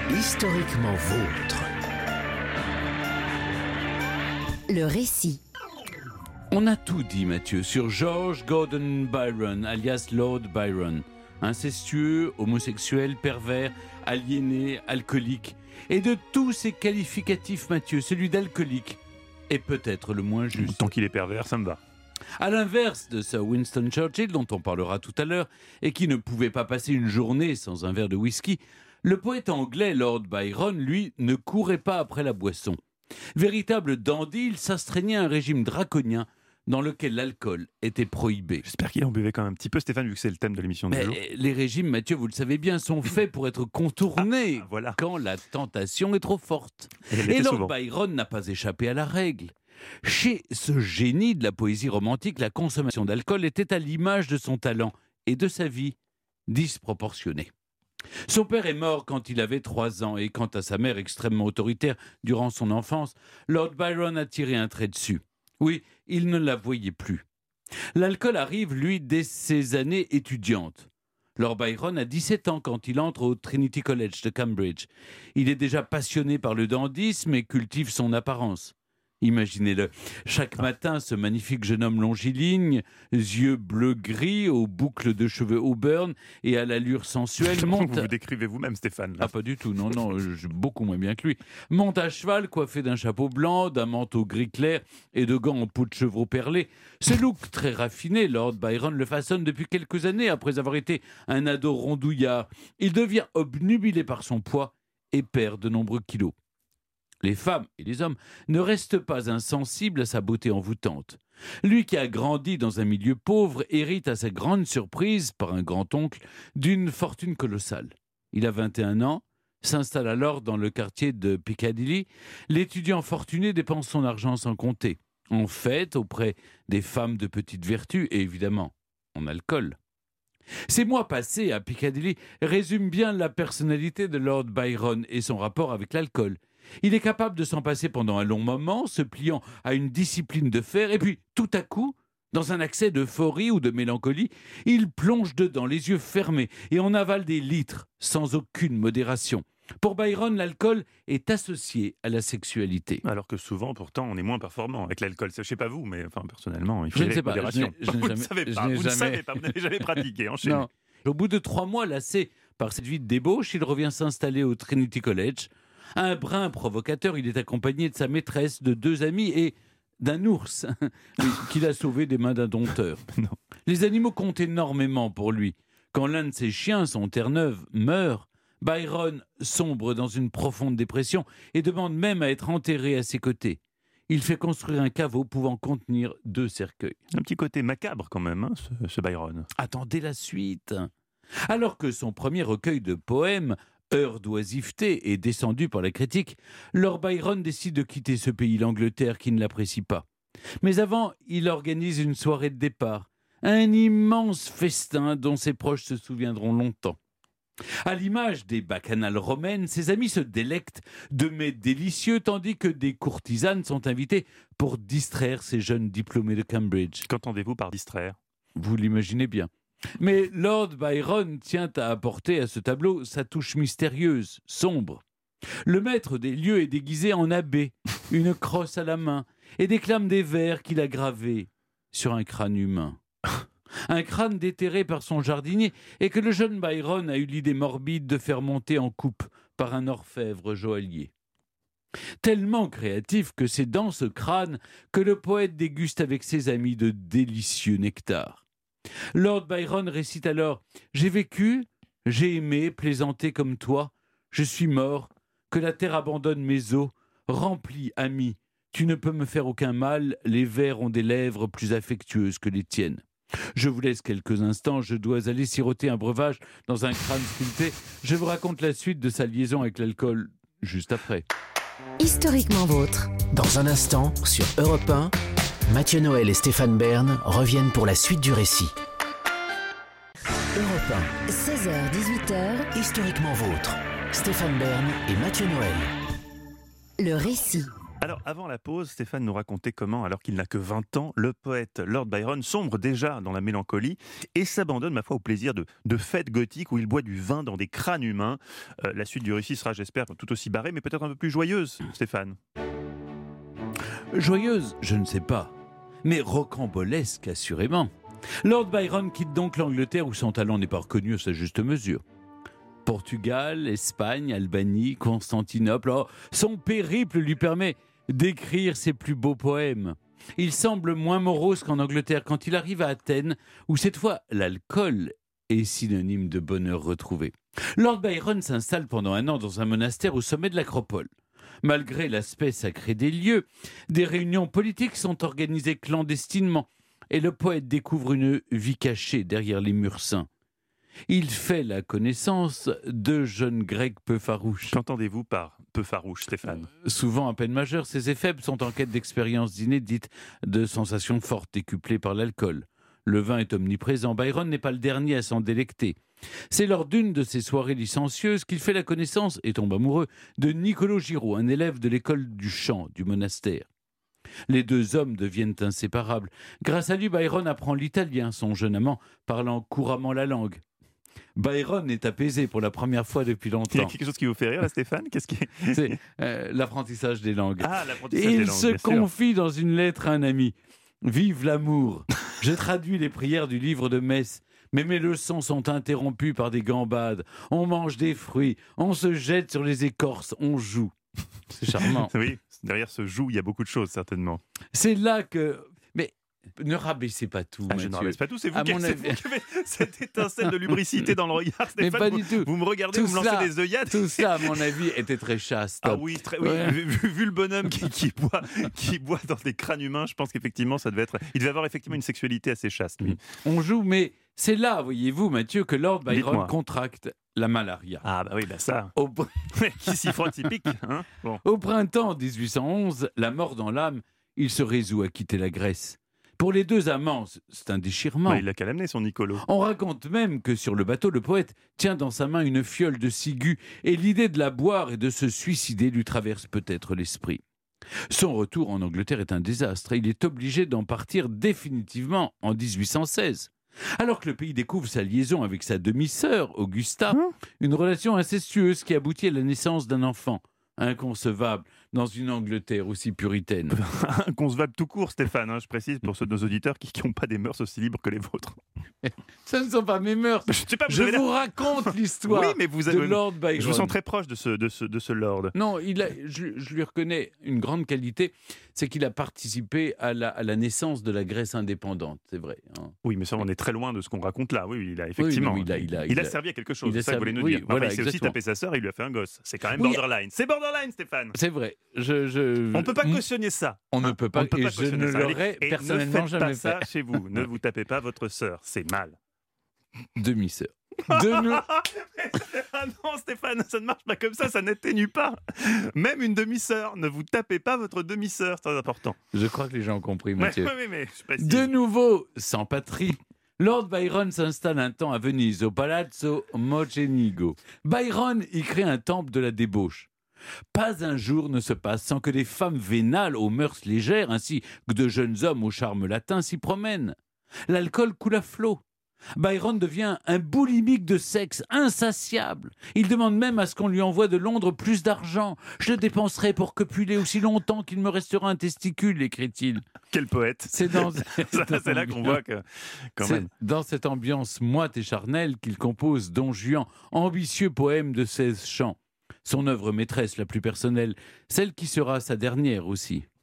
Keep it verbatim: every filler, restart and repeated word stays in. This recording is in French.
Historiquement vôtre. Le récit. On a tout dit, Mathieu, sur George Gordon Byron, alias Lord Byron. Incestueux, homosexuel, pervers, aliéné, alcoolique. Et de tous ces qualificatifs, Mathieu, celui d'alcoolique est peut-être le moins juste. Tant qu'il est pervers, ça me va. À l'inverse de Sir Winston Churchill, dont on parlera tout à l'heure, et qui ne pouvait pas passer une journée sans un verre de whisky, le poète anglais Lord Byron, lui, ne courait pas après la boisson. Véritable dandy, il s'astreignait à un régime draconien dans lequel l'alcool était prohibé. J'espère qu'il en buvait quand même un petit peu, Stéphane, vu que c'est le thème de l'émission de Mais jour. les régimes, Mathieu, vous le savez bien, sont faits pour être contournés ah, voilà. quand la tentation est trop forte. Et, Et Lord souvent. Byron n'a pas échappé à la règle. Chez ce génie de la poésie romantique, la consommation d'alcool était à l'image de son talent et de sa vie disproportionnée. Son père est mort quand il avait trois ans et quant à sa mère extrêmement autoritaire durant son enfance, Lord Byron a tiré un trait dessus. Oui, il ne la voyait plus. L'alcool arrive, lui, dès ses années étudiantes. Lord Byron a dix-sept ans quand il entre au Trinity College de Cambridge. Il est déjà passionné par le dandysme et cultive son apparence. Imaginez-le, chaque matin, ce magnifique jeune homme longiligne, yeux bleu-gris, aux boucles de cheveux auburn et à l'allure sensuelle, monte... Vous vous décrivez vous-même, Stéphane. Là. Ah, pas du tout, non, non, je, beaucoup moins bien que lui. Monte à cheval, coiffé d'un chapeau blanc, d'un manteau gris clair et de gants en peau de chevreau perlé. Ce look très raffiné, Lord Byron le façonne depuis quelques années, après avoir été un ado rondouillard. Il devient obnubilé par son poids et perd de nombreux kilos. Les femmes et les hommes ne restent pas insensibles à sa beauté envoûtante. Lui qui a grandi dans un milieu pauvre hérite à sa grande surprise, par un grand-oncle, d'une fortune colossale. Il a vingt et un ans, s'installe alors dans le quartier de Piccadilly. L'étudiant fortuné dépense son argent sans compter, en fêtes auprès des femmes de petite vertu et évidemment en alcool. Ces mois passés à Piccadilly résument bien la personnalité de Lord Byron et son rapport avec l'alcool. Il est capable de s'en passer pendant un long moment, se pliant à une discipline de fer, et puis, tout à coup, dans un accès d'euphorie ou de mélancolie, il plonge dedans, les yeux fermés, et en avale des litres, sans aucune modération. Pour Byron, l'alcool est associé à la sexualité. Alors que souvent, pourtant, on est moins performant avec l'alcool. Je ne sais pas vous, mais enfin, personnellement, il faut Je y ne aller sais avec pas, modération. je n'ai- je n'ai vous ne jamais- savez je pas, n'ai vous ne jamais- savez pas, vous n'avez jamais pratiqué. Enchaînez. Non. Au bout de trois mois, lassé par cette vie de débauche, il revient s'installer au Trinity College. Un brin provocateur, il est accompagné de sa maîtresse, de deux amis et d'un ours qu'il a sauvé des mains d'un dompteur. Non. Les animaux comptent énormément pour lui. Quand l'un de ses chiens, son Terre-Neuve, meurt, Byron sombre dans une profonde dépression et demande même à être enterré à ses côtés. Il fait construire un caveau pouvant contenir deux cercueils. Un petit côté macabre quand même, hein, ce, ce Byron. Attendez la suite. Alors que son premier recueil de poèmes, Heure d'oisiveté, est descendu par la critique, Lord Byron décide de quitter ce pays, l'Angleterre, qui ne l'apprécie pas. Mais avant, il organise une soirée de départ, un immense festin dont ses proches se souviendront longtemps. À l'image des bacchanales romaines, ses amis se délectent de mets délicieux, tandis que des courtisanes sont invitées pour distraire ces jeunes diplômés de Cambridge. Qu'entendez-vous par distraire ? Vous l'imaginez bien. Mais Lord Byron tient à apporter à ce tableau sa touche mystérieuse, sombre. Le maître des lieux est déguisé en abbé, une crosse à la main, et déclame des vers qu'il a gravés sur un crâne humain. Un crâne déterré par son jardinier et que le jeune Byron a eu l'idée morbide de faire monter en coupe par un orfèvre joaillier. Tellement créatif que c'est dans ce crâne que le poète déguste avec ses amis de délicieux nectar. Lord Byron récite alors « J'ai vécu, j'ai aimé, plaisanté comme toi, je suis mort, que la terre abandonne mes os, remplis, ami, tu ne peux me faire aucun mal, les vers ont des lèvres plus affectueuses que les tiennes. Je vous laisse quelques instants, je dois aller siroter un breuvage dans un crâne sculpté. Je vous raconte la suite de sa liaison avec l'alcool juste après. » Historiquement vôtre. Dans un instant, sur Europe un, Mathieu Noël et Stéphane Bern reviennent pour la suite du récit. Europe un, seize heures dix-huit heures. historiquement vôtre. Stéphane Bern et Mathieu Noël. Le récit. Alors, avant la pause, Stéphane nous racontait comment, alors qu'il n'a que vingt ans, le poète Lord Byron sombre déjà dans la mélancolie et s'abandonne, ma foi, au plaisir de, de fêtes gothiques où il boit du vin dans des crânes humains. Euh, la suite du récit sera, j'espère, tout aussi barrée, mais peut-être un peu plus joyeuse, Stéphane. Joyeuse, je ne sais pas, mais rocambolesque assurément. Lord Byron quitte donc l'Angleterre où son talent n'est pas reconnu à sa juste mesure. Portugal, Espagne, Albanie, Constantinople, oh, son périple lui permet d'écrire ses plus beaux poèmes. Il semble moins morose qu'en Angleterre quand il arrive à Athènes, où cette fois l'alcool est synonyme de bonheur retrouvé. Lord Byron s'installe pendant un an dans un monastère au sommet de l'Acropole. Malgré l'aspect sacré des lieux, des réunions politiques sont organisées clandestinement et le poète découvre une vie cachée derrière les murs saints. Il fait la connaissance de jeunes Grecs peu farouches. Qu'entendez-vous par peu farouche, Stéphane ? Souvent à peine majeurs, ces éphèbes sont en quête d'expériences inédites, de sensations fortes décuplées par l'alcool. Le vin est omniprésent. Byron n'est pas le dernier à s'en délecter. C'est lors d'une de ces soirées licencieuses qu'il fait la connaissance, et tombe amoureux, de Niccolò Giraud, un élève de l'école du chant du monastère. Les deux hommes deviennent inséparables. Grâce à lui, Byron apprend l'italien, son jeune amant parlant couramment la langue. Byron est apaisé pour la première fois depuis longtemps. Il y a quelque chose qui vous fait rire, là, Stéphane ? Qu'est-ce qui... C'est euh, l'apprentissage des langues. Ah, l'apprentissage Et des il langues, se bien sûr. confie dans une lettre à un ami. « Vive l'amour ! Je traduis les prières du livre de Metz, mais mes leçons sont interrompues par des gambades. On mange des fruits, on se jette sur les écorces, on joue. » C'est charmant. Oui, derrière ce joue, il y a beaucoup de choses, certainement. C'est là que... Mais ne rabaissez pas tout, Ah, je Mathieu. ne rabaisse pas tout, c'est vous, À qui, mon c'est avis- vous qui avez cette étincelle de lubricité dans le regard, Mais Stéphane. pas vous, du tout. vous me regardez, Tout vous me lancez cela- des œillades. Tout ça, à mon avis, était très chaste. Ah oui, très, oui. Ouais. Vu, vu- vu le bonhomme qui, qui, boit, qui boit dans des crânes humains, je pense qu'effectivement, ça devait être. Il devait avoir effectivement une sexualité assez chaste, lui. On joue, mais c'est là, voyez-vous, Mathieu, que Lord Byron Dites-moi. contracte la malaria. Ah bah oui, bah ça. Au, pr- Qui s'y frotte, s'y pique. Hein, bon. au printemps dix-huit cent onze, la mort dans l'âme, il se résout à quitter la Grèce. Pour les deux amants, c'est un déchirement. Bah, il l'a qu'à l'amener, son Niccolò. On raconte même que sur le bateau, le poète tient dans sa main une fiole de ciguë et l'idée de la boire et de se suicider lui traverse peut-être l'esprit. Son retour en Angleterre est un désastre et il est obligé d'en partir définitivement en dix-huit cent seize. Alors que le pays découvre sa liaison avec sa demi-sœur, Augusta, une relation incestueuse qui aboutit à la naissance d'un enfant. Inconcevable dans une Angleterre aussi puritaine. Inconcevable tout court, Stéphane, hein, je précise, pour ceux de nos auditeurs qui n'ont pas des mœurs aussi libres que les vôtres. Ce ne sont pas mes mœurs. Je sais pas, vous Je avez l'air- vous raconte l'histoire Oui, mais vous de avez... Lord Byron. Je vous sens très proche de ce, de ce, de ce lord. Non, il a, je, je lui reconnais une grande qualité, c'est qu'il a participé à la, à la naissance de la Grèce indépendante, c'est vrai. Hein. Oui, mais ça, on est très loin de ce qu'on raconte là. Oui, il a effectivement. non, il a- il a- il il a a- servi à quelque chose, il a c'est ça que vous voulez servi- nous oui, dire. Enfin, voilà, il s'est aussi exactement. tapé sa sœur et il lui a fait un gosse. C'est quand même Oui. borderline. C'est borderline, Stéphane. C'est vrai. Je, je, On ne peut pas m- cautionner ça. On ne Hein, peut pas, on ne peut et pas je cautionner ne ça. l'aurais Et personnellement ne faites jamais pas ça fait. chez vous. Ne vous tapez pas votre sœur. C'est mal. Demi-sœur. De nous. Ah non, Stéphane, ça ne marche pas comme ça, ça n'atténue pas. Même une demi-sœur, ne vous tapez pas votre demi-sœur, c'est très important. Je crois que les gens ont compris, Ouais, Mathieu. ouais, ouais, mais je précise. De nouveau, sans patrie, Lord Byron s'installe un temps à Venise, au Palazzo Mocenigo. Byron y crée un temple de la débauche. Pas un jour ne se passe sans que des femmes vénales aux mœurs légères, ainsi que de jeunes hommes au charme latin s'y promènent. L'alcool coule à flot. Byron devient un boulimique de sexe, insatiable. Il demande même à ce qu'on lui envoie de Londres plus d'argent. « Je le dépenserai pour copuler aussi longtemps qu'il me restera un testicule », écrit-il. Quel poète. C'est dans Ça, c'est là qu'on voit que, quand C'est même. dans cette ambiance moite et charnelle qu'il compose Don Juan, ambitieux poème de seize chants. Son œuvre maîtresse la plus personnelle, celle qui sera sa dernière aussi.